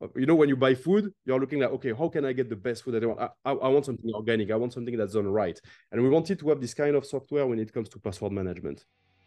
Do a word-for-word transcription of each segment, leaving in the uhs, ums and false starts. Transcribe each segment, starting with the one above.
you know, when you buy food, you're looking like, okay, how can I get the best food that I want? I, I, I want something organic. I want something that's done right. And we wanted to have this kind of software when it comes to password management.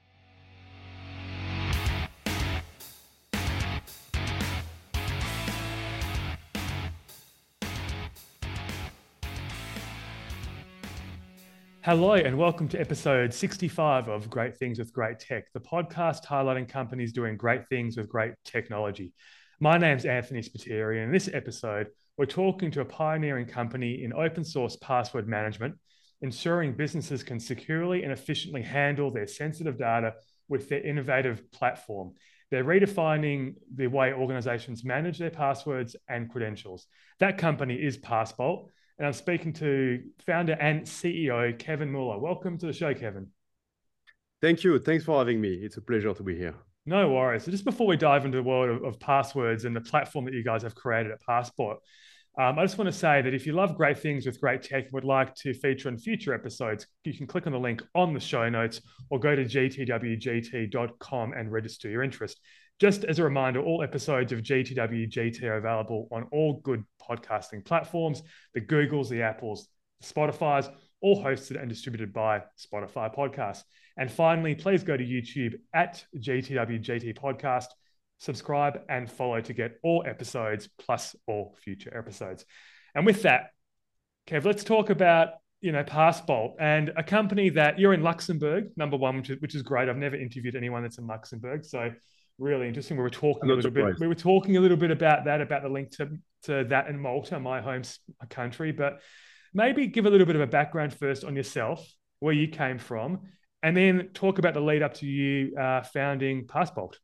Hello and welcome to episode sixty-five of Great Things with Great Tech, the podcast highlighting companies doing great things with great technology. My name's Anthony Spiteri, and in this episode, we're talking to a pioneering company in open source password management, ensuring businesses can securely and efficiently handle their sensitive data with their innovative platform. They're redefining the way organizations manage their passwords and credentials. That company is Passbolt. And I'm speaking to founder and C E O, Kevin Muller. Welcome to the show, Kevin. Thank you. Thanks for having me. It's a pleasure to be here. No worries. So just before we dive into the world of, of passwords and the platform that you guys have created at Passbolt, um, I just want to say that if you love great things with great tech and would like to feature in future episodes, you can click on the link on the show notes or go to g t w g t dot com and register your interest. Just as a reminder, all episodes of G T W G T are available on all good podcasting platforms, the Googles, the Apples, the Spotifys, all hosted and distributed by Spotify Podcasts. And finally, please go to YouTube at G T W G T Podcast, subscribe and follow to get all episodes plus all future episodes. And with that, Kev, let's talk about you know, Passbolt and a company that you're in Luxembourg, number one, which is, which is great. I've never interviewed anyone that's in Luxembourg, so really interesting. We were talking a little surprised. bit. We were talking a little bit about that, about the link to, to that in Malta, my home country. But maybe give a little bit of a background first on yourself, where you came from, and then talk about the lead up to you uh, founding Passbolt.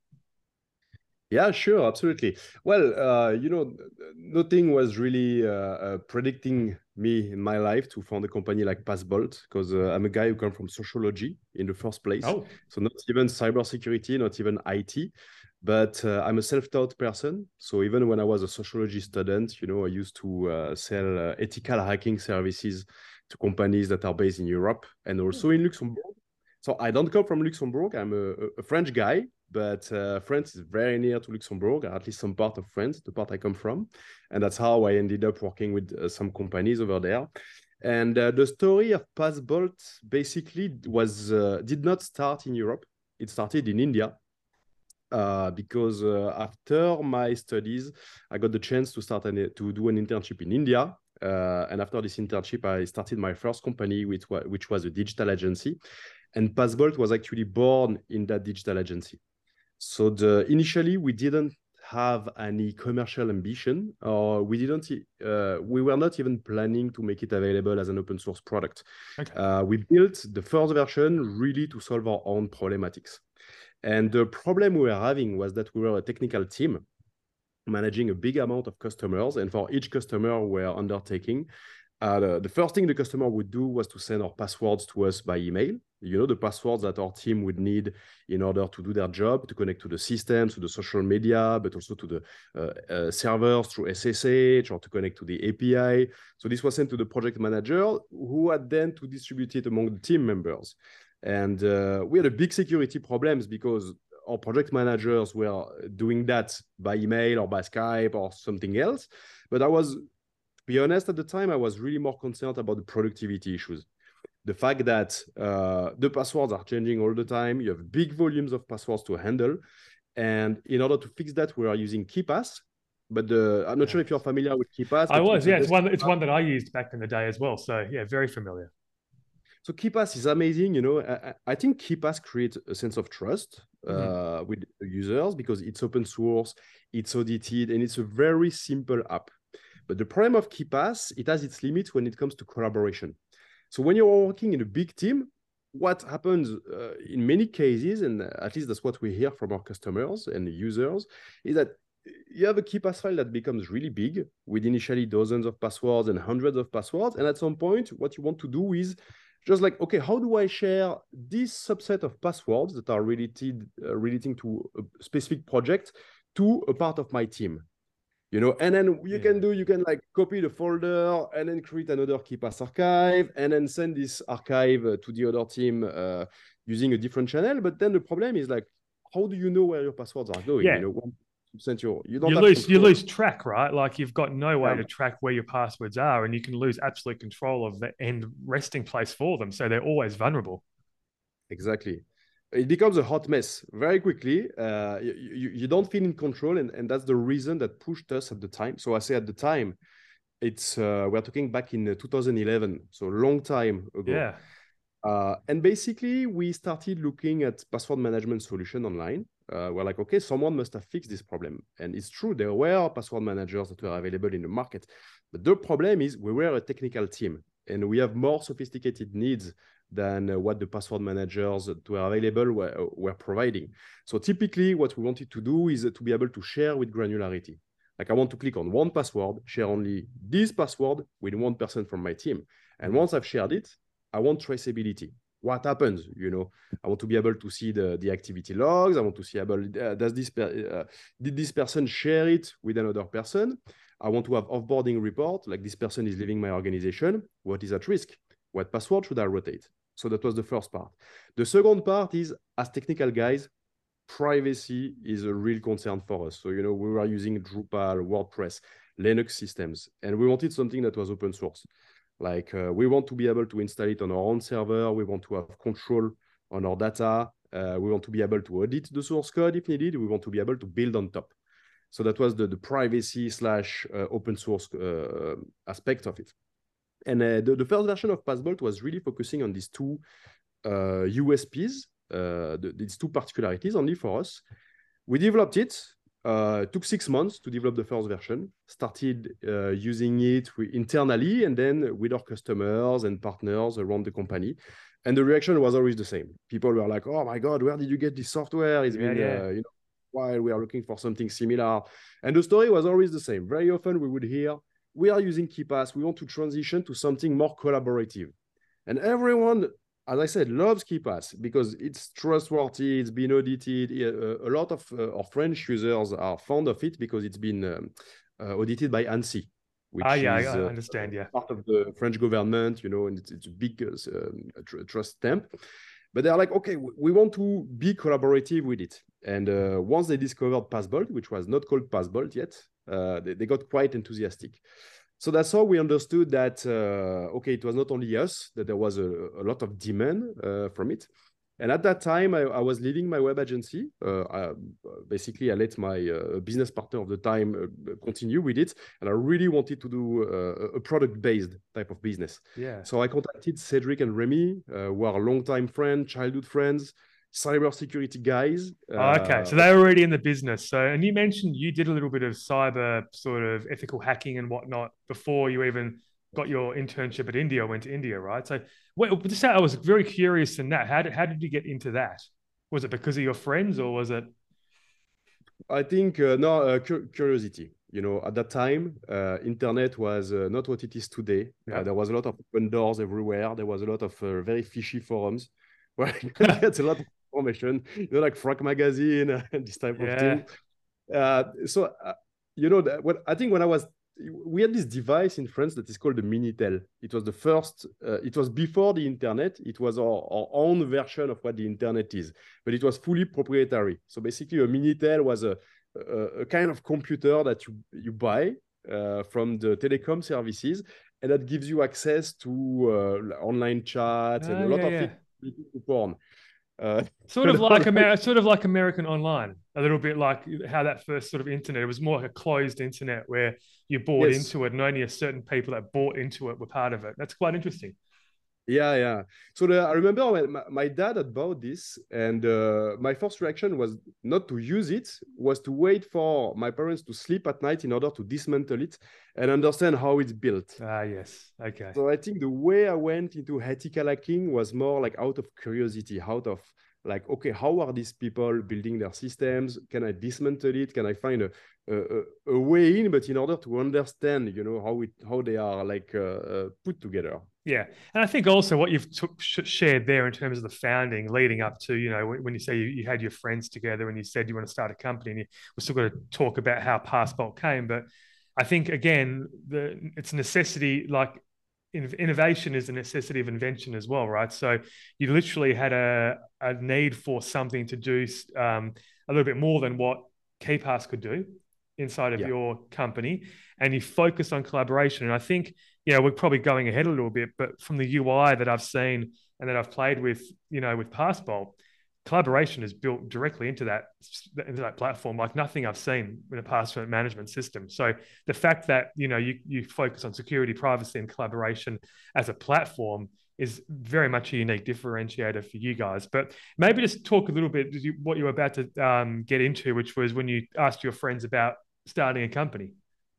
Yeah, sure, absolutely. Well, uh, you know, nothing was really uh, uh, predicting me in my life to found a company like Passbolt, because uh, I'm a guy who comes from sociology in the first place. Oh. So not even cybersecurity, not even I T, but uh, I'm a self-taught person. So even when I was a sociology student, you know, I used to uh, sell uh, ethical hacking services to companies that are based in Europe and also in Luxembourg. So I don't come from Luxembourg. I'm a, a French guy, but uh, France is very near to Luxembourg, or at least some part of France, the part I come from. And that's how I ended up working with uh, some companies over there. And uh, the story of Passbolt basically was uh, did not start in Europe. It started in India. Uh, because uh, after my studies, I got the chance to start an, to do an internship in India. Uh, and after this internship, I started my first company, which, which was a digital agency. And Passbolt was actually born in that digital agency. So the, initially, we didn't have any commercial ambition, or we didn't. Uh, we were not even planning to make it available as an open source product. Okay. Uh, we built the first version really to solve our own problematics. And the problem we were having was that we were a technical team managing a big amount of customers, and for each customer we were undertaking, Uh, the, the first thing the customer would do was to send our passwords to us by email. You know, the passwords that our team would need in order to do their job, to connect to the systems, to the social media, but also to the uh, uh, servers through S S H or to connect to the A P I. So this was sent to the project manager, who had then to distribute it among the team members. And uh, we had a big security problems because our project managers were doing that by email or by Skype or something else. But I was be honest, at the time, I was really more concerned about the productivity issues. The fact that uh, the passwords are changing all the time, you have big volumes of passwords to handle. And in order to fix that, we are using KeePass. But the, I'm not sure if you're familiar with KeePass. I was, yeah. It's one, it's one that I used back in the day as well. So yeah, very familiar. So KeePass is amazing. You know, I, I think KeePass creates a sense of trust uh, mm-hmm. with the users because it's open source, it's audited, and it's a very simple app. But the problem of KeePass, it has its limits when it comes to collaboration. So when you're working in a big team, what happens uh, in many cases, and at least that's what we hear from our customers and users, is that you have a KeePass file that becomes really big with initially dozens of passwords and hundreds of passwords. And at some point, what you want to do is just like, okay, how do I share this subset of passwords that are related, uh, relating to a specific project to a part of my team? You know, and then you yeah. can do, you can like copy the folder and then create another KeePass archive and then send this archive uh, to the other team uh, using a different channel. But then the problem is like, how do you know where your passwords are going? Yeah. You know, percent your, you don't You have lose you control. lose track, right? Like you've got no way Yeah, to track where your passwords are, and you can lose absolute control of the end resting place for them. So they're always vulnerable. exactly. It becomes a hot mess very quickly. Uh, you, you, you don't feel in control, and, and that's the reason that pushed us at the time. So I say at the time, it's uh, we're talking back in uh, two thousand eleven, so a long time ago. Yeah. Uh, and basically, we started looking at password management solution online. Uh, we're like, okay, someone must have fixed this problem. And it's true, there were password managers that were available in the market. But the problem is we were a technical team, and we have more sophisticated needs than uh, what the password managers that were available were, uh, were providing. So typically, what we wanted to do is uh, to be able to share with granularity. Like I want to click on one password, share only this password with one person from my team. And once I've shared it, I want traceability. What happens? You know, I want to be able to see the, the activity logs. I want to see able, uh, does this uh, did this person share it with another person? I want to have offboarding report, like this person is leaving my organization. What is at risk? What password should I rotate? So that was the first part. The second part is, as technical guys, privacy is a real concern for us. So, you know, we were using Drupal, WordPress, Linux systems, and we wanted something that was open source. Like uh, we want to be able to install it on our own server. We want to have control on our data. Uh, we want to be able to audit the source code if needed. We want to be able to build on top. So that was the, the privacy slash uh, open source uh, aspect of it. And uh, the, the first version of PassBolt was really focusing on these two uh, U S Ps, uh, the, these two particularities only for us. We developed it. Uh, it took six months to develop the first version, started uh, using it internally and then with our customers and partners around the company. And the reaction was always the same. People were like, oh my God, where did you get this software? It's yeah, been, yeah. uh, you know, while we are looking for something similar. And the story was always the same. Very often we would hear, we are using KeePass. We want to transition to something more collaborative. And everyone, as I said, loves KeePass because it's trustworthy, it's been audited. A, a lot of uh, our French users are fond of it because it's been um, uh, audited by ANSSI, which Ah, yeah, is I uh, understand. Yeah. part of the French government, you know, and it's, it's a big uh, tr trust stamp. But they're like, okay, we want to be collaborative with it. And uh, once they discovered PassBolt, which was not called PassBolt yet, uh, they, they got quite enthusiastic. So that's how we understood that, uh, okay, it was not only us, that there was a, a lot of demand uh, from it. And at that time, I, I was leading my web agency. Uh, I, basically, I let my uh, business partner of the time uh, continue with it. And I really wanted to do uh, a product-based type of business. Yeah. So I contacted Cedric and Remy, uh, who are longtime friends, childhood friends, cybersecurity guys. Oh, okay. So Uh, they're already in the business. So, and you mentioned you did a little bit of cyber sort of ethical hacking and whatnot before you even got your internship at India, went to India, right? So, wait, just I was very curious in that. How did, how did you get into that? Was it because of your friends or was it? I think, uh, no, uh, cu curiosity. You know, at that time, uh, internet was uh, not what it is today. Yeah. Uh, there was a lot of open doors everywhere. There was a lot of uh, very fishy forums where you can get a lot of information, you know, like Frog Magazine and this type Yeah. of thing. Uh, so, uh, you know, that what I think when I was, we had this device in France that is called the Minitel. It was the first, uh, it was before the internet. It was our, our own version of what the internet is, but it was fully proprietary. So basically a Minitel was a, a, a kind of computer that you, you buy uh, from the telecom services, and that gives you access to uh, online chat and Oh, a lot yeah, of yeah. it to porn. Uh, Sort of like Amer- sort of like American Online, a little bit like how that first sort of internet. It was more like a closed internet where you bought yes. into it, and only a certain people that bought into it were part of it. That's quite interesting. Yeah, yeah. So the, I remember when my, my dad had bought this, and uh, my first reaction was not to use it, was to wait for my parents to sleep at night in order to dismantle it and understand how it's built. Ah, yes. Okay. So I think the way I went into ethical hacking was more like out of curiosity, out of like, okay, how are these people building their systems? Can I dismantle it? Can I find a a, a way in? But in order to understand, you know, how it how they are like uh, uh, put together. Yeah, and I think also what you've took, sh- shared there in terms of the founding, leading up to, you know, when, when you say you, you had your friends together and you said you want to start a company, and you, we're still going to talk about how PassBolt came, but I think again, the it's necessity. Like in, innovation is a necessity of invention as well, right? So you literally had a a need for something to do um, a little bit more than what KeePass could do inside of Yeah. your company, and you focus on collaboration. And I think, you know, we're probably going ahead a little bit, but from the U I that I've seen and that I've played with, you know, with Passbolt, collaboration is built directly into that into that platform, like nothing I've seen in a password management system. So the fact that, you know, you you focus on security, privacy, and collaboration as a platform is very much a unique differentiator for you guys. But maybe just talk a little bit what you were about to um, get into, which was when you asked your friends about starting a company.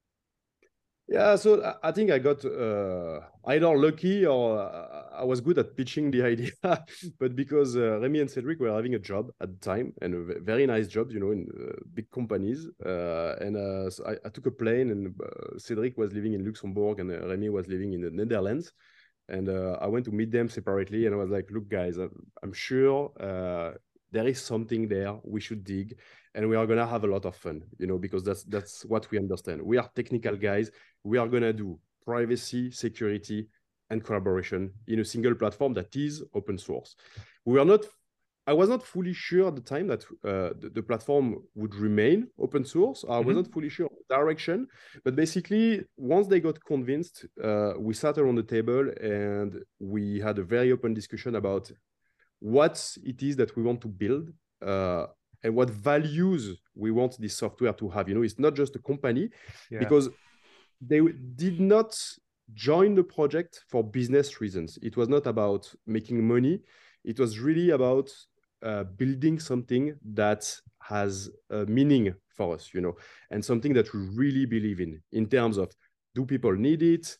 Yeah, so I think I got uh, either lucky or uh, I was good at pitching the idea, but because uh, Remy and Cedric were having a job at the time, and a very nice job, you know, in uh, big companies. Uh, and uh, so I, I took a plane, and uh, Cedric was living in Luxembourg, and uh, Remy was living in the Netherlands. And uh, I went to meet them separately, and I was like, look, guys, I'm, I'm sure uh, there is something there we should dig, and we are gonna have a lot of fun, you know, because that's that's what we understand. We are technical guys. We are gonna do privacy, security, and collaboration in a single platform that is open source. We are not. I was not fully sure at the time that uh, the, the platform would remain open source. I mm-hmm. was not fully sure of the direction, but basically, once they got convinced, uh, we sat around the table and we had a very open discussion about what it is that we want to build uh, and what values we want this software to have. You know, it's not just a company, yeah. because they did not join the project for business reasons. It was not about making money. It was really about uh, building something that has a meaning for us, you know, and something that we really believe in, in terms of, do people need it?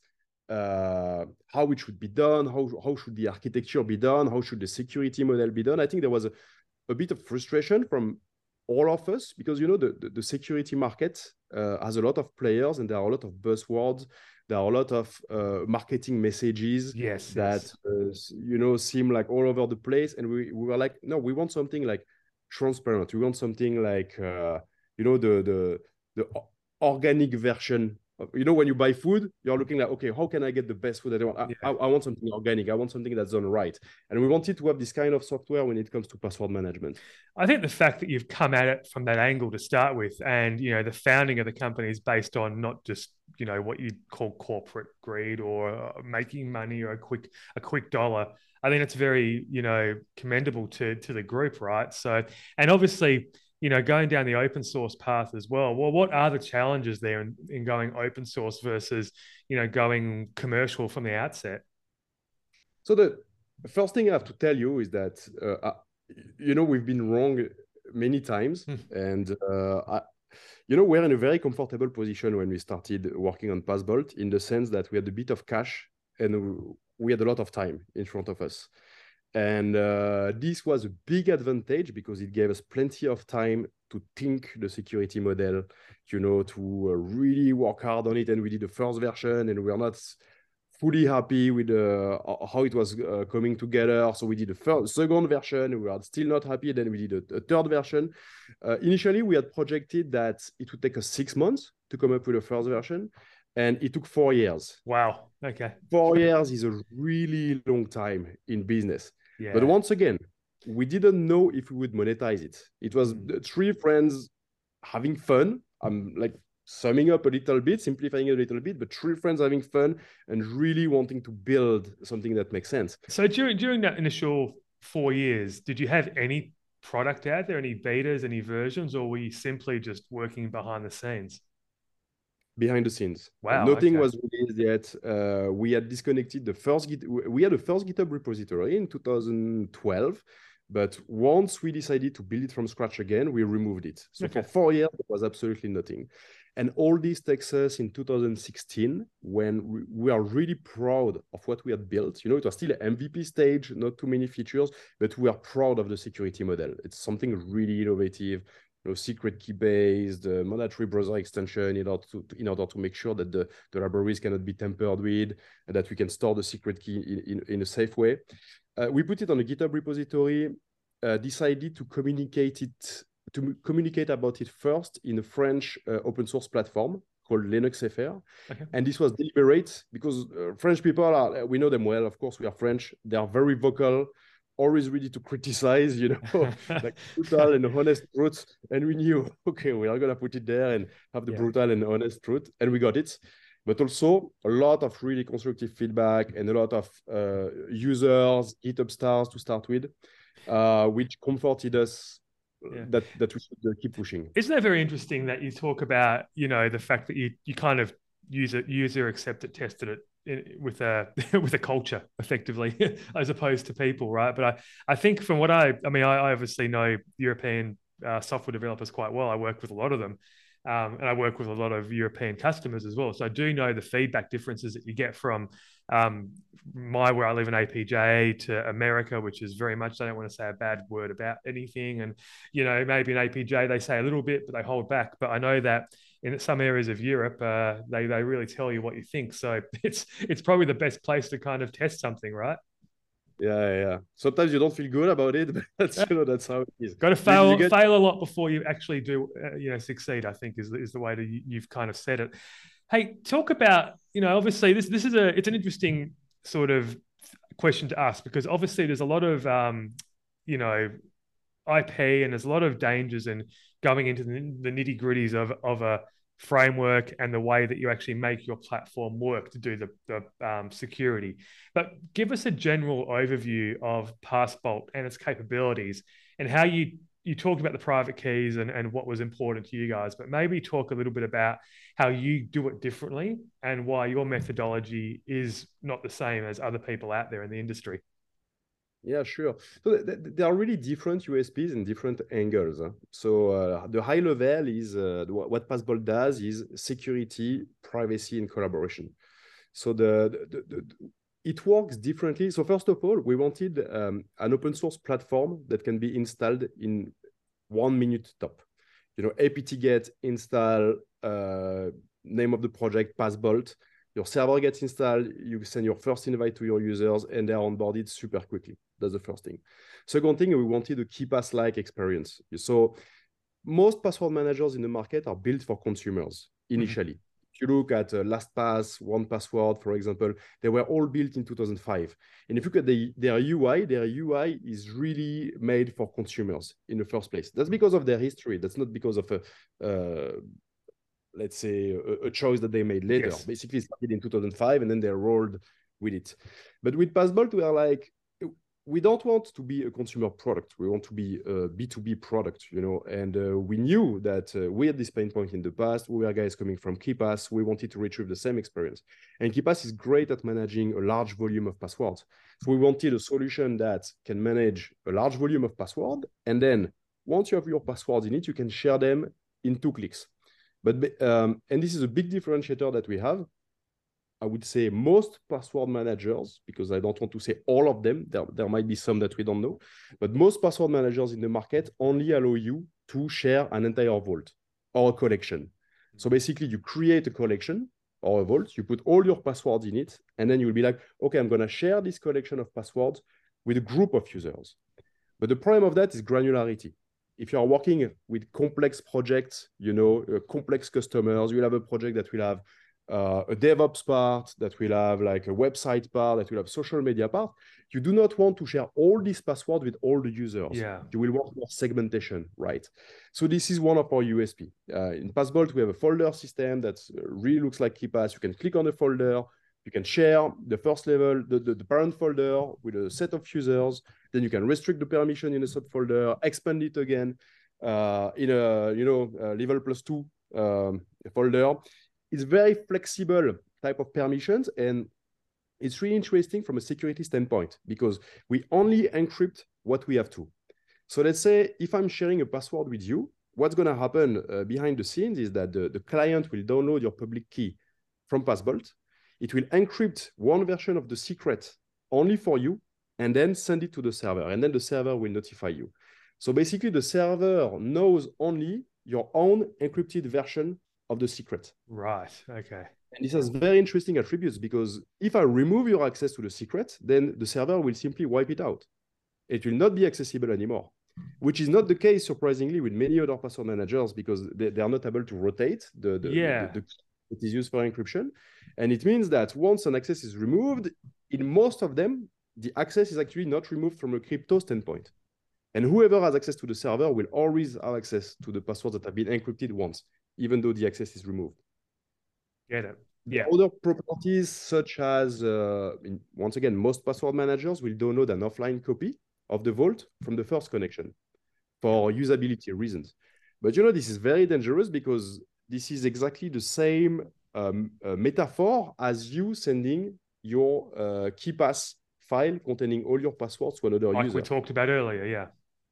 Uh, how it should be done? How, how should the architecture be done? How should the security model be done? I think there was a, a bit of frustration from all of us, because, you know, the, the, the security market uh, has a lot of players, and there are a lot of buzzwords. There are a lot of uh, marketing messages yes, that, yes. Uh, you know, seem like all over the place. And we, we were like, no, we want something like transparent. We want something like, uh, you know, the, the, the organic version. You know, when you buy food, you're looking like, okay, how can I get the best food that I want? I, yeah. I, I want something organic. I want something that's done right. And we wanted to have this kind of software when it comes to password management. I think the fact that you've come at it from that angle to start with, and, you know, the founding of the company is based on not just, you know, what you'd call corporate greed or making money or a quick, a quick dollar. I think it's very, you know, commendable to, to the group, right? So, and obviously, you know, going down the open source path as well. Well, what are the challenges there in, in going open source versus, you know, going commercial from the outset? So the first thing I have to tell you is that, uh, I, you know, we've been wrong many times. and, uh, I, you know, we're in a very comfortable position when we started working on Passbolt, in the sense that we had a bit of cash and we had a lot of time in front of us. And uh, this was a big advantage because it gave us plenty of time to think the security model, you know, to uh, really work hard on it. And we did the first version, and we are not fully happy with uh, how it was uh, coming together. So we did the first, second version, and we are still not happy. Then we did a, a third version. Uh, initially, we had projected that it would take us six months to come up with the first version, and it took four years. Wow. Okay. Four years is a really long time in business. Yeah. But once again, we didn't know if we would monetize it. It was mm. three friends having fun. I'm like summing up a little bit, simplifying it a little bit, but three friends having fun and really wanting to build something that makes sense. So during during that initial four years, did you have any product out there, any betas, any versions, or were you simply just working behind the scenes? Behind the scenes. Wow. Nothing okay. was released yet. Uh, we had disconnected the first Git. We had a first GitHub repository in two thousand twelve, but once we decided to build it from scratch again, we removed it. So okay. for four years, there was absolutely nothing. And all this takes us in two thousand sixteen, when we, we are really proud of what we had built. You know, it was still an M V P stage, not too many features, but we are proud of the security model. It's something really innovative. You know, secret key based, uh, mandatory browser extension in order to, to in order to make sure that the, the libraries cannot be tampered with, and that we can store the secret key in, in, in a safe way. Uh, we put it on a GitHub repository, uh, decided to communicate it, to communicate about it first in a French uh, open source platform called Linux F R. Okay. And this was deliberate because uh, French people are, we know them well, of course, we are French. They are very vocal always ready to criticize, you know, like brutal and honest truth. And we knew, okay, we are going to put it there and have the yeah. brutal and honest truth. And we got it. But also a lot of really constructive feedback and a lot of uh, users, GitHub stars to start with, uh, which comforted us yeah. that, that we should keep pushing. Isn't that very interesting that you talk about, you know, the fact that you, you kind of use it, user accepted, tested it in, with a with a culture effectively, as opposed to people, right? But I, I think from what I, I mean, I, I obviously know European uh, software developers quite well. I work with a lot of them. Um, and I work with a lot of European customers as well. So I do know the feedback differences that you get from um, my, where I live in A P J, to America, which is very much, I don't want to say a bad word about anything. And, you know, maybe in A P J, they say a little bit, but they hold back. But I know that in some areas of Europe, uh, they, they really tell you what you think. So it's, it's probably the best place to kind of test something, right? Yeah, yeah. Sometimes you don't feel good about it, but that's, you know, that's how it is. Got to fail, get... fail a lot before you actually do, uh, you know, succeed, I think is, is the way that you've kind of said it. Hey, talk about, you know, obviously this, this is a, it's an interesting sort of question to ask, because obviously there's a lot of, um, you know, I P, and there's a lot of dangers in going into the, the nitty gritties of, of a framework and the way that you actually make your platform work to do the, the um, security. But give us a general overview of Passbolt and its capabilities, and how you, you talked about the private keys and, and what was important to you guys, but maybe talk a little bit about how you do it differently and why your methodology is not the same as other people out there in the industry. Yeah, sure. So th th there are really different U S Ps and different angles. Huh? So uh, the high level is uh, what Passbolt does is security, privacy, and collaboration. So the, the, the, the it works differently. So first of all, we wanted um, an open source platform that can be installed in one minute top. You know, apt-get install, uh, name of the project, Passbolt. Your server gets installed, you send your first invite to your users, and they're onboarded super quickly. That's the first thing. Second thing, we wanted a KeePass-like experience. So most password managers in the market are built for consumers initially. Mm-hmm. If you look at uh, LastPass, one Password, for example, they were all built in two thousand five. And if you look at the, their U I, their U I is really made for consumers in the first place. That's because of their history. That's not because of a... Uh, let's say, a, a choice that they made later. Yes. Basically, it started in two thousand five, and then they rolled with it. But with Passbolt, we are like, we don't want to be a consumer product. We want to be a B two B product, you know, and uh, we knew that uh, we had this pain point in the past. We were guys coming from KeePass. We wanted to retrieve the same experience. And KeePass is great at managing a large volume of passwords. So we wanted a solution that can manage a large volume of password. And then once you have your passwords in it, you can share them in two clicks. But, um, and this is a big differentiator that we have. I would say most password managers, because I don't want to say all of them, there, there might be some that we don't know, but most password managers in the market only allow you to share an entire vault or a collection. So basically you create a collection or a vault, you put all your passwords in it, and then you'll be like, okay, I'm gonna share this collection of passwords with a group of users. But the problem of that is granularity. If you are working with complex projects, you know, uh, complex customers, you'll have a project that will have uh, a DevOps part, that will have like a website part, that will have social media part. You do not want to share all these passwords with all the users. Yeah. You will want more segmentation, right? So this is one of our U S P. Uh, in Passbolt, we have a folder system that really looks like KeePass. You can click on the folder. You can share the first level, the, the, the parent folder with a set of users. Then you can restrict the permission in a subfolder, expand it again uh, in a, you know, a level plus two um, folder. It's very flexible type of permissions. And it's really interesting from a security standpoint because we only encrypt what we have to. So let's say if I'm sharing a password with you, what's going to happen uh, behind the scenes is that the, the client will download your public key from Passbolt. It will encrypt one version of the secret only for you and then send it to the server. And then the server will notify you. So basically, the server knows only your own encrypted version of the secret. Right. Okay. And this has very interesting attributes because if I remove your access to the secret, then the server will simply wipe it out. It will not be accessible anymore, which is not the case, surprisingly, with many other password managers because they, they are not able to rotate the, the, yeah. the, the it is used for encryption. And it means that once an access is removed, in most of them, the access is actually not removed from a crypto standpoint. And whoever has access to the server will always have access to the passwords that have been encrypted once, even though the access is removed. Get it. Yeah. Other properties such as, uh, in, once again, most password managers will download an offline copy of the vault from the first connection for usability reasons. But you know, this is very dangerous because this is exactly the same um, uh, metaphor as you sending your uh, KeePass file containing all your passwords to another like user. Like we talked about earlier, yeah.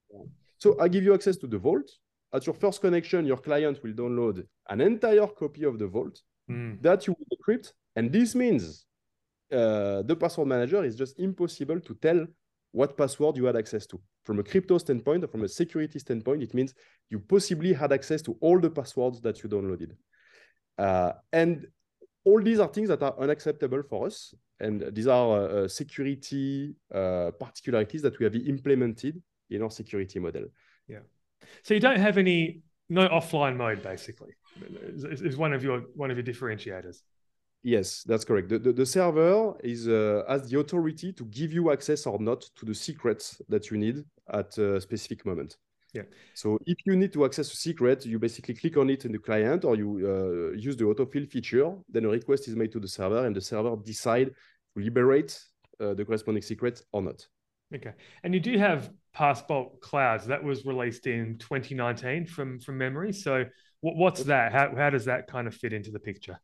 So I give you access to the vault. At your first connection, your client will download an entire copy of the vault mm. that you will decrypt. And this means uh, the password manager is just impossible to tell what password you had access to. From a crypto standpoint or from a security standpoint, it means you possibly had access to all the passwords that you downloaded. Uh, and all these are things that are unacceptable for us. And these are uh, security uh, particularities that we have implemented in our security model. Yeah. So you don't have any, no offline mode, basically, is, is one of your one of your differentiators. Yes, that's correct. The, the, the server is uh, has the authority to give you access or not to the secrets that you need at a specific moment. Yeah. So if you need to access a secret, you basically click on it in the client or you uh, use the autofill feature. Then a request is made to the server and the server decide to liberate uh, the corresponding secret or not. Okay. And you do have Passbolt Clouds that was released in twenty nineteen from, from memory. So what, what's that? How, how does that kind of fit into the picture?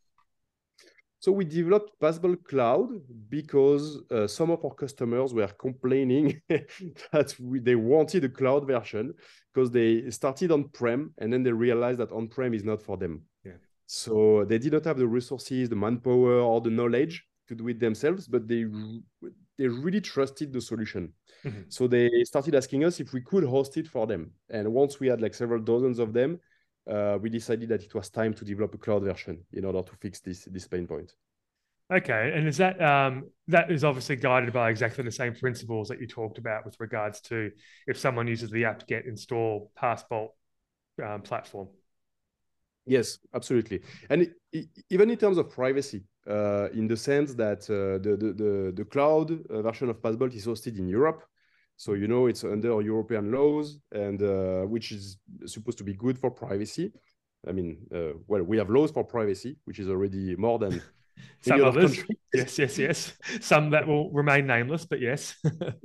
So we developed Passbolt Cloud because uh, some of our customers were complaining that we, they wanted a cloud version because they started on-prem and then they realized that on-prem is not for them. Yeah. So they did not have the resources, the manpower, or the knowledge to do it themselves, but they, they really trusted the solution. Mm-hmm. So they started asking us if we could host it for them. And once we had like several dozens of them, Uh, we decided that it was time to develop a cloud version in order to fix this, this pain point. Okay, and is that um, that is obviously guided by exactly the same principles that you talked about with regards to if someone uses the apt-get install Passbolt um, platform? Yes, absolutely. And it, it, even in terms of privacy, uh, in the sense that uh, the, the, the, the cloud uh, version of Passbolt is hosted in Europe. So, you know, it's under European laws and uh, which is supposed to be good for privacy. I mean, uh, well, we have laws for privacy, which is already more than some others. Yes, yes, yes. Some that will remain nameless, but yes.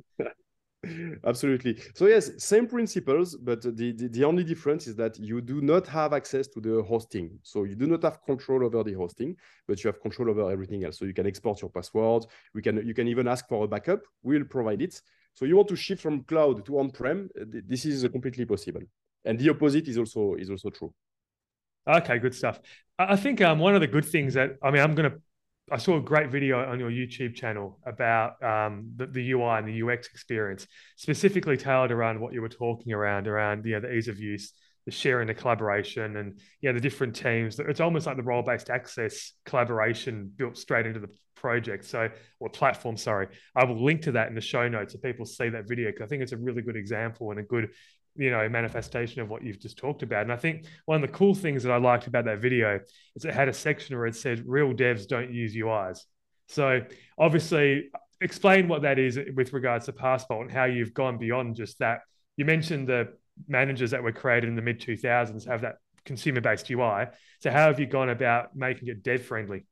Absolutely. So yes, same principles, but the, the, the only difference is that you do not have access to the hosting. So you do not have control over the hosting, but you have control over everything else. So you can export your passwords. We can, you can even ask for a backup. We'll provide it. So you want to shift from cloud to on-prem, this is completely possible. And the opposite is also, is also true. Okay, good stuff. I think um, one of the good things that, I mean, I'm going to, I saw a great video on your YouTube channel about um, the, the U I and the U X experience, specifically tailored around what you were talking around, around you know, the ease of use, the sharing, the collaboration, and you know, the different teams. It's almost like the role-based access collaboration built straight into the project. So, or platform, sorry. I will link to that in the show notes so people see that video because I think it's a really good example and a good, you know, manifestation of what you've just talked about. And I think one of the cool things that I liked about that video is it had a section where it said real devs don't use U Is. So obviously explain what that is with regards to Passbolt and how you've gone beyond just that. You mentioned the managers that were created in the mid two thousands have that consumer-based U I. So how have you gone about making it dev-friendly?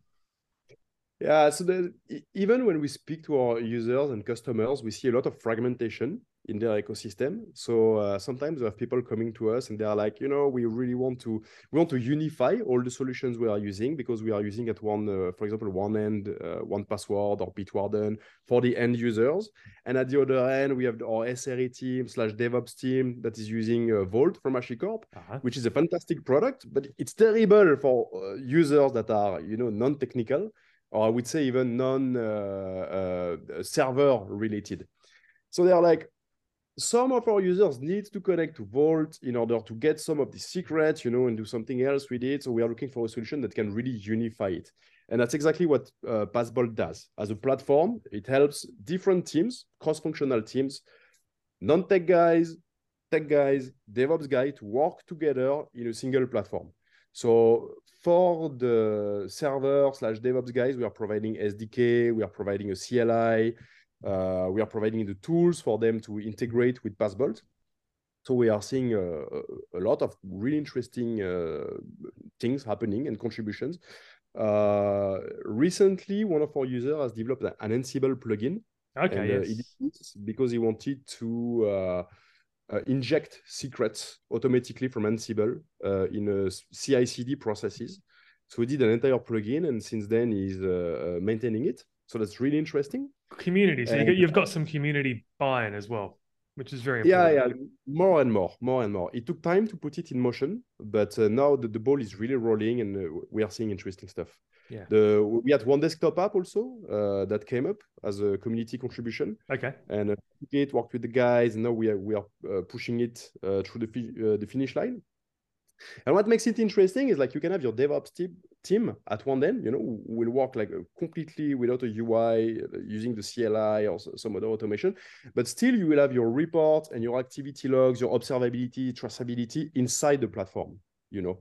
Yeah, so the, even when we speak to our users and customers, we see a lot of fragmentation in their ecosystem. So uh, sometimes we have people coming to us and they are like, you know, we really want to, we want to unify all the solutions we are using because we are using at one, uh, for example, one end, uh, one password or Bitwarden for the end users. And at the other end, we have our S R E team slash DevOps team that is using uh, Vault from HashiCorp, uh-huh. which is a fantastic product, but it's terrible for uh, users that are, you know, non-technical, or I would say even non-server uh, uh, related. So they're like, some of our users need to connect to Vault in order to get some of the secrets, you know, and do something else with it. So we are looking for a solution that can really unify it. And that's exactly what uh, Passbolt does. As a platform, it helps different teams, cross-functional teams, non-tech guys, tech guys, DevOps guys to work together in a single platform. So for the server slash DevOps guys, we are providing S D K, we are providing a C L I, Uh, we are providing the tools for them to integrate with Passbolt. So we are seeing uh, a lot of really interesting uh, things happening and contributions. Uh, recently, one of our users has developed an Ansible plugin. Okay, and uh, yes. he did this because he wanted to uh, uh, inject secrets automatically from Ansible uh, in a C I C D processes. So he did an entire plugin, and since then he's uh, uh, maintaining it. So that's really interesting. Community. So you And get, you've got some community buy-in as well, which is very yeah, important. yeah, more and more, more and more. It took time to put it in motion, but uh, now the, the ball is really rolling, and uh, we are seeing interesting stuff. Yeah. The we had one desktop app also uh, that came up as a community contribution. Okay. And uh, it worked with the guys, and now we are we are uh, pushing it uh, through the fi uh, the finish line. And what makes it interesting is like you can have your DevOps team team at one end, you know, who will work like completely without a U I uh, using the C L I or some other automation, but still you will have your reports and your activity logs, your observability, traceability inside the platform, you know,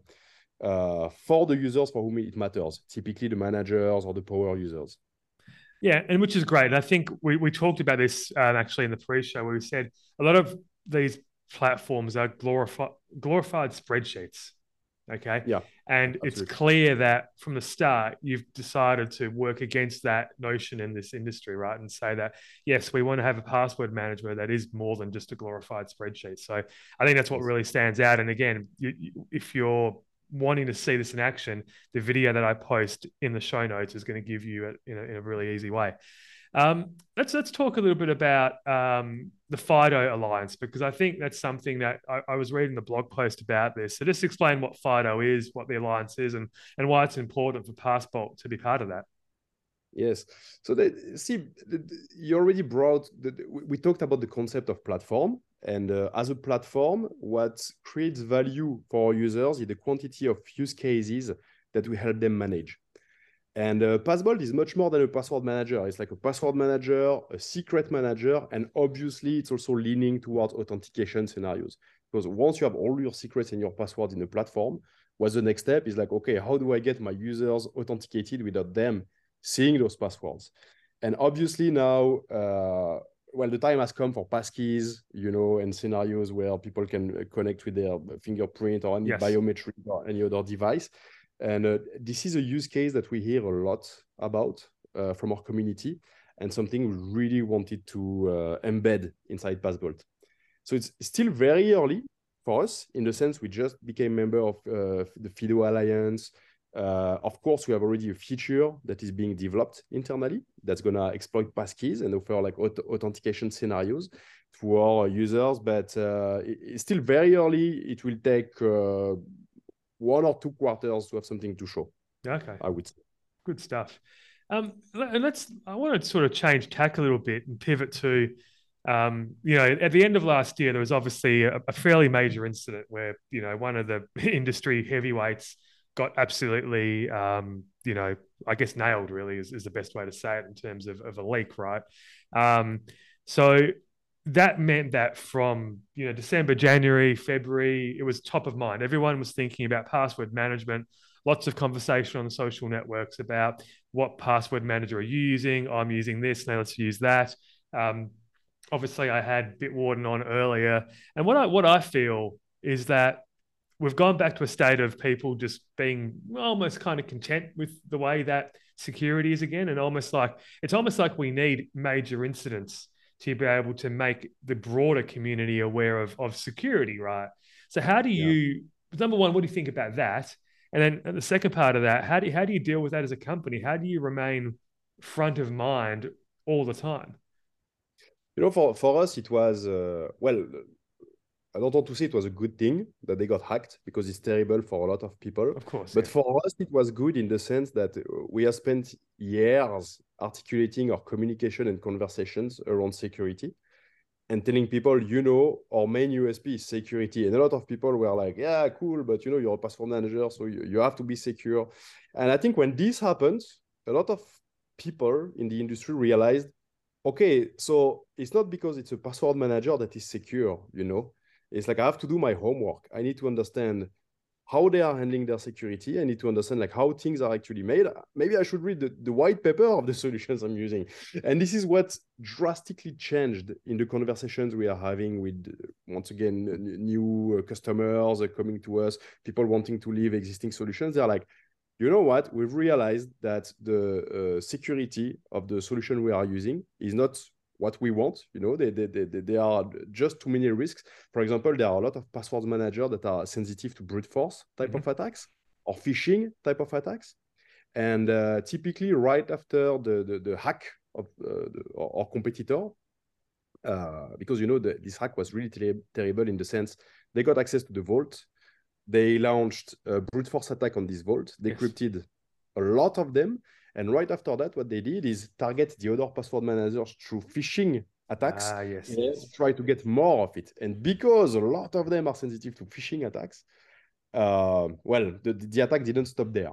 uh, for the users for whom it matters, typically the managers or the power users. Yeah, and which is great. And I think we, we talked about this um, actually in the pre-show where we said a lot of these platforms are glorified glorified spreadsheets. Okay. Yeah. And Absolutely. it's clear that from the start, you've decided to work against that notion in this industry, right? And say that, yes, we want to have a password management that is more than just a glorified spreadsheet. So I think that's what Yes. really stands out. And again, you, you, if you're wanting to see this in action, the video that I post in the show notes is going to give you it in a, in a really easy way. Um, let's let's talk a little bit about um, the FIDO Alliance, because I think that's something that I, I was reading the blog post about this. So just explain what FIDO is, what the alliance is, and and why it's important for Passbolt to be part of that. Yes. So that, see, you already brought, the, we talked about the concept of platform. And uh, as a platform, what creates value for our users is the quantity of use cases that we help them manage. And uh, Passbolt is much more than a password manager. It's like a password manager, a secret manager, and obviously it's also leaning towards authentication scenarios. Because once you have all your secrets and your passwords in the platform, what's the next step is like, okay, how do I get my users authenticated without them seeing those passwords? And obviously now, uh, well, the time has come for passkeys, you know, and scenarios where people can connect with their fingerprint or any yes. biometric or any other device. And uh, this is a use case that we hear a lot about uh, from our community, and something we really wanted to uh, embed inside Passbolt. So it's still very early for us, in the sense we just became member of uh, the FIDO Alliance. Uh, of course, we have already a feature that is being developed internally that's going to exploit passkeys and offer like auth authentication scenarios to our users, but uh, it's still very early. It will take uh, one or two quarters to have something to show. Okay. I would say. Good stuff. Um, and let's, I want to sort of change tack a little bit and pivot to, um, you know, at the end of last year, there was obviously a, a fairly major incident where, you know, one of the industry heavyweights got absolutely, um, you know, I guess nailed really is, is the best way to say it in terms of, of a leak, right? Um, so that meant that from, you know, December, January, February, it was top of mind. Everyone was thinking about password management. Lots of conversation on the social networks about what password manager are you using? I'm using this, now let's use that. Um, obviously, I had Bitwarden on earlier. And what I, what I feel is that we've gone back to a state of people just being almost kind of content with the way that security is again. And almost like, it's almost like we need major incidents to be able to make the broader community aware of, of security, right? So how do you, yeah. number one, what do you think about that? And then the second part of that, how do you, how do you deal with that as a company? How do you remain front of mind all the time? You know, for, for us, it was, uh, well, I don't want to say it was a good thing that they got hacked, because it's terrible for a lot of people. Of course. But yeah. for us, it was good in the sense that we have spent years articulating our communication and conversations around security and telling people, you know, our main U S P is security. And a lot of people were like, yeah, cool, but you know, you're a password manager, so you, you have to be secure. And I think when this happened, a lot of people in the industry realized, okay, so it's not because it's a password manager that is secure, you know. It's like I have to do my homework. I need to understand how they are handling their security. I need to understand like how things are actually made. Maybe I should read the, the white paper of the solutions I'm using. And this is what drastically changed in the conversations we are having with, once again, new customers coming to us, people wanting to leave existing solutions. They're like, you know what? We've realized that the uh, security of the solution we are using is not what we want. You know, they, they, they, they are just too many risks. For example, there are a lot of password managers that are sensitive to brute force type mm-hmm. of attacks or phishing type of attacks. And uh, typically right after the, the, the hack of uh, the, our competitor, uh, because, you know, the, this hack was really ter terrible in the sense they got access to the vault. They launched a brute force attack on this vault, decrypted yes. a lot of them. And right after that, what they did is target the other password managers through phishing attacks ah, yes, and yes. try to get more of it. And because a lot of them are sensitive to phishing attacks, uh, well, the, the attack didn't stop there.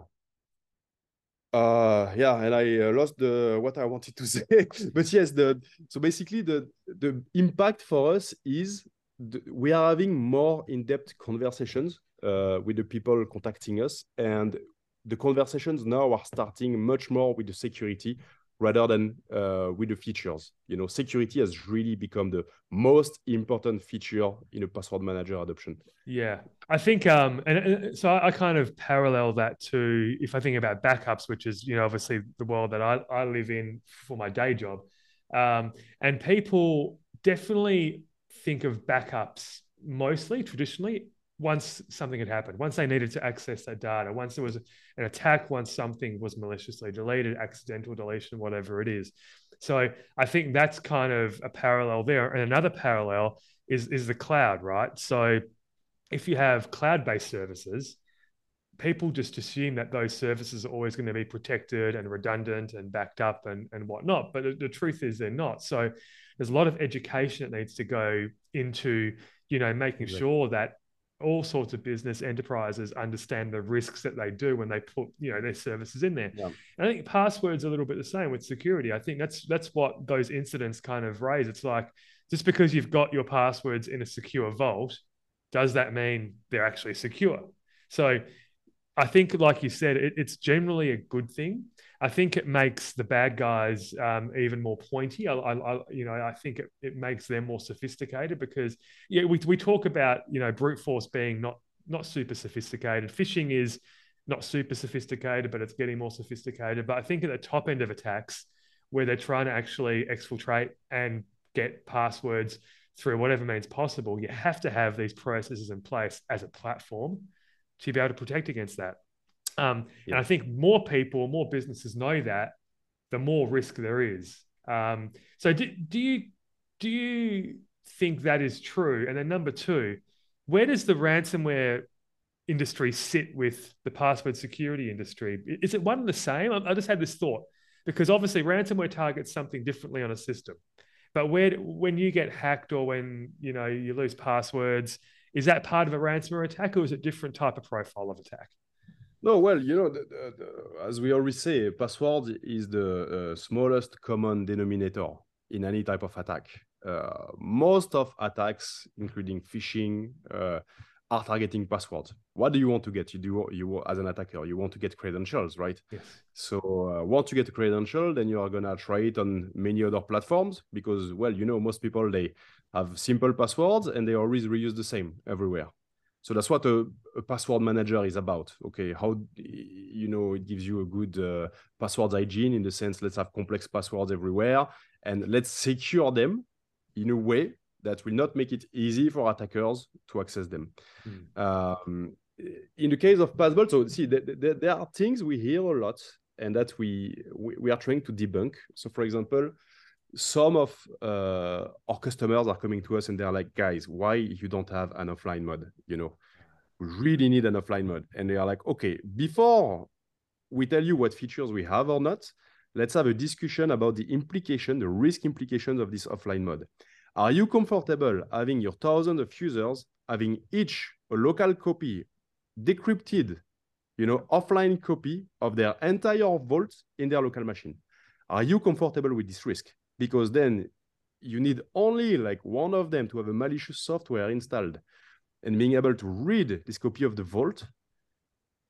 Uh, yeah, and I uh, lost the what I wanted to say. But yes, the so basically the the impact for us is the, we are having more in-depth conversations uh, with the people contacting us, and the conversations now are starting much more with the security rather than uh, with the features. You know, security has really become the most important feature in a password manager adoption. Yeah, I think, um, and, and so I, I kind of parallel that to, if I think about backups, which is, you know, obviously the world that I, I live in for my day job. Um, and people definitely think of backups mostly traditionally once something had happened, once they needed to access that data, once there was an attack, once something was maliciously deleted, accidental deletion, whatever it is. So I think that's kind of a parallel there. And another parallel is, is the cloud, right? So if you have cloud-based services, people just assume that those services are always going to be protected and redundant and backed up and, and whatnot. But the, the truth is they're not. So there's a lot of education that needs to go into, you know, making exactly. sure that all sorts of business enterprises understand the risks that they do when they put, you know, their services in there. Yeah. And I think passwords are a little bit the same with security. I think that's that's what those incidents kind of raise. It's like, just because you've got your passwords in a secure vault, does that mean they're actually secure? So I think, like you said, it, it's generally a good thing. I think it makes the bad guys um, even more pointy. I, I, you know, I think it, it makes them more sophisticated because, yeah, we we talk about, you know, brute force being not not super sophisticated. Phishing is not super sophisticated, but it's getting more sophisticated. But I think at the top end of attacks, where they're trying to actually exfiltrate and get passwords through whatever means possible, you have to have these processes in place as a platform to be able to protect against that. Um, yeah. And I think more people, more businesses know that, the more risk there is. Um, so do, do you do you think that is true? And then number two, where does the ransomware industry sit with the password security industry? Is it one and the same? I, I just had this thought, because obviously ransomware targets something differently on a system. But where, when you get hacked or when, you know, you lose passwords, is that part of a ransomware attack, or is it a different type of profile of attack? No, well, you know, the, the, the, as we always say, password is the uh, smallest common denominator in any type of attack. Uh, most of attacks, including phishing, uh, are targeting passwords. What do you want to get? You do, you as an attacker, you want to get credentials, right? Yes. So uh, once you get a credential, then you are gonna try it on many other platforms because, well, you know, most people, they have simple passwords and they always reuse the same everywhere. So that's what a, a password manager is about. Okay, how, you know, it gives you a good uh, password hygiene in the sense, let's have complex passwords everywhere and let's secure them in a way that will not make it easy for attackers to access them. Mm. Um, in the case of Passbolt, so see, th th there are things we hear a lot and that we, we, we are trying to debunk. So for example, some of uh, our customers are coming to us and they're like, guys, why you don't have an offline mode? You know, we really need an offline mode. And they are like, okay, before we tell you what features we have or not, let's have a discussion about the implication, the risk implications of this offline mode. Are you comfortable having your thousands of users having each a local copy, decrypted, you know, offline copy of their entire vault in their local machine? Are you comfortable with this risk? Because then you need only like one of them to have a malicious software installed and being able to read this copy of the vault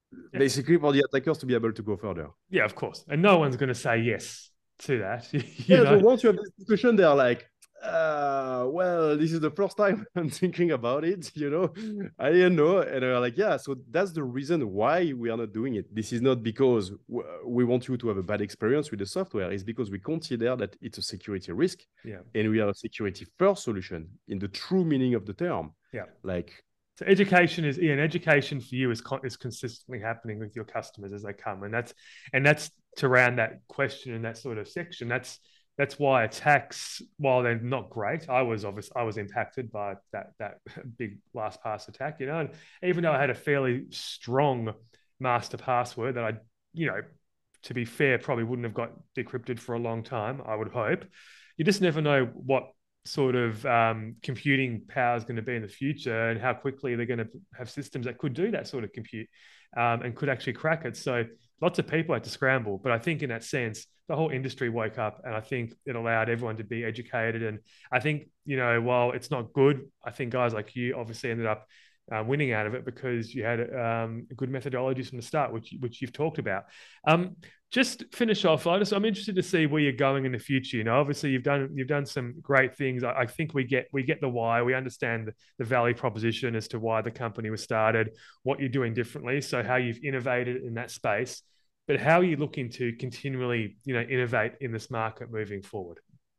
basically for the attackers to be able to go further. Yeah, of course. And no one's going to say yes to that. you Yeah, know? so once you have this discussion, they're like, uh, well, this is the first time I'm thinking about it, you know, I didn't know. And they're like, yeah, so that's the reason why we are not doing it. This is not because we want you to have a bad experience with the software. It's because we consider that it's a security risk. Yeah. And we are a security first solution in the true meaning of the term. Yeah. Like, so education is, Ian, education for you is, is consistently happening with your customers as they come. And that's, and that's to round that question in that sort of section. That's, That's why attacks, while they're not great, I was obviously I was impacted by that that big LastPass attack, you know. And even though I had a fairly strong master password that I, you know, to be fair, probably wouldn't have got decrypted for a long time, I would hope. You just never know what sort of um, computing power is going to be in the future and how quickly they're going to have systems that could do that sort of compute um, and could actually crack it. So lots of people had to scramble. But I think in that sense, the whole industry woke up, and I think it allowed everyone to be educated. And I think, you know, while it's not good, I think guys like you obviously ended up uh, winning out of it because you had um, good methodologies from the start, which which you've talked about. Um, just finish off. I just, I'm interested to see where you're going in the future. You know, obviously you've done you've done some great things. I, I think we get we get the why. We understand the, the value proposition as to why the company was started, what you're doing differently, so how you've innovated in that space. But how are you looking to continually, you know, innovate in this market moving forward?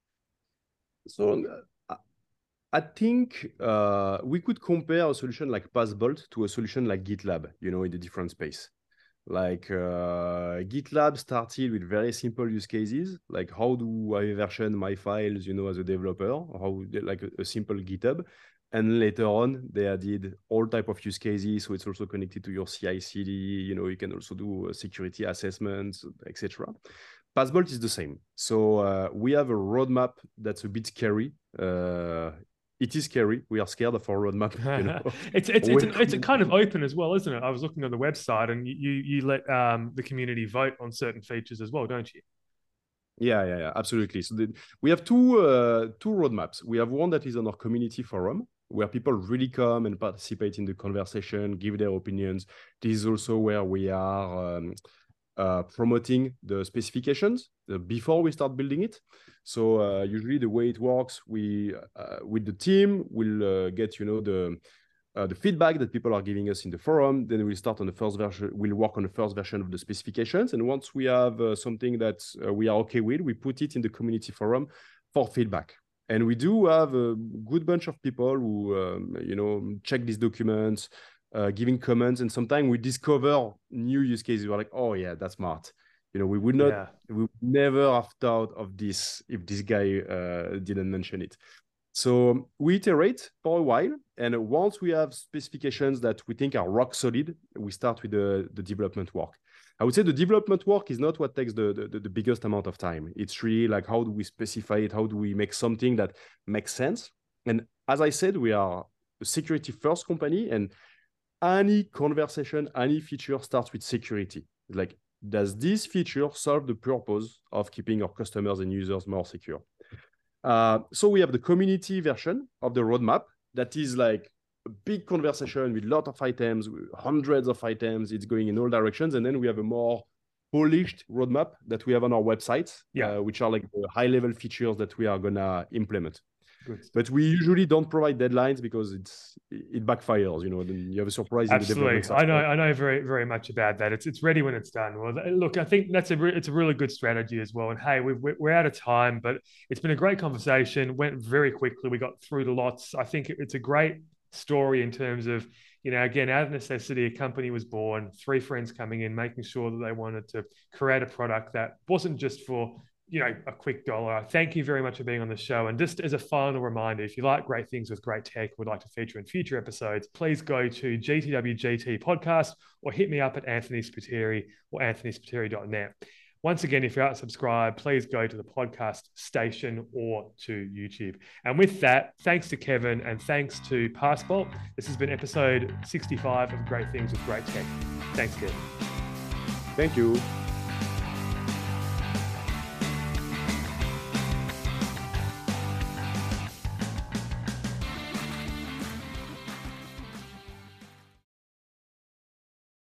So uh, I think uh, we could compare a solution like PassBolt to a solution like GitLab, you know, in a different space. Like uh, GitLab started with very simple use cases, like how do I version my files, you know, as a developer, how like a, a simple GitHub. And later on, they added all type of use cases. So it's also connected to your C I C D. You know, you can also do uh, security assessments, et cetera. PassBolt is the same. So uh, we have a roadmap that's a bit scary. Uh, it is scary. We are scared of our roadmap. You know? it's it's it's, an, it's a kind of open as well, isn't it? I was looking on the website, and you you let um, the community vote on certain features as well, don't you? Yeah, yeah, yeah, absolutely. So the, we have two uh, two roadmaps. We have one that is on our community forum, where people really come and participate in the conversation, give their opinions. This is also where we are um, uh, promoting the specifications uh, before we start building it. So uh, usually the way it works, we uh, with the team, we'll uh, get you know the uh, the feedback that people are giving us in the forum. Then we'll start on the first version. We'll work on the first version of the specifications, and once we have uh, something that uh, we are okay with, we put it in the community forum for feedback. And we do have a good bunch of people who, um, you know, check these documents, uh, giving comments. And sometimes we discover new use cases. We're like, oh, yeah, that's smart. You know, we would not, yeah. we would never have thought of this if this guy uh, didn't mention it. So we iterate for a while. And once we have specifications that we think are rock solid, we start with the, the development work. I would say the development work is not what takes the, the, the biggest amount of time. It's really like, how do we specify it? How do we make something that makes sense? And as I said, we are a security first company, and any conversation, any feature starts with security. Like, does this feature serve the purpose of keeping our customers and users more secure? Uh, so we have the community version of the roadmap that is like a big conversation with a lot of items, hundreds of items. It's going in all directions. And then we have a more polished roadmap that we have on our website, yeah. uh, which are like the high-level features that we are going to implement. Good. But we usually don't provide deadlines because it's it backfires. You know, then you have a surprise. Absolutely, in the I know. I know very, very much about that. It's it's ready when it's done. Well, look, I think that's a re- it's a really good strategy as well. And hey, we've, we're out of time, but it's been a great conversation. Went very quickly. We got through the lots. I think it's a great story in terms of, you know, again, out of necessity, a company was born. Three friends coming in, making sure that they wanted to create a product that wasn't just for, you know, a quick dollar. Thank you very much for being on the show. And just as a final reminder, if you like great things with great tech, would like to feature in future episodes, please go to G T W G T podcast or hit me up at Anthony Spiteri or anthony spiteri dot net. Once again, if you're not subscribed, please go to the podcast station or to YouTube. And with that, thanks to Kevin and thanks to PassBolt. This has been episode sixty-five of Great Things with Great Tech. Thanks, Kevin. Thank you.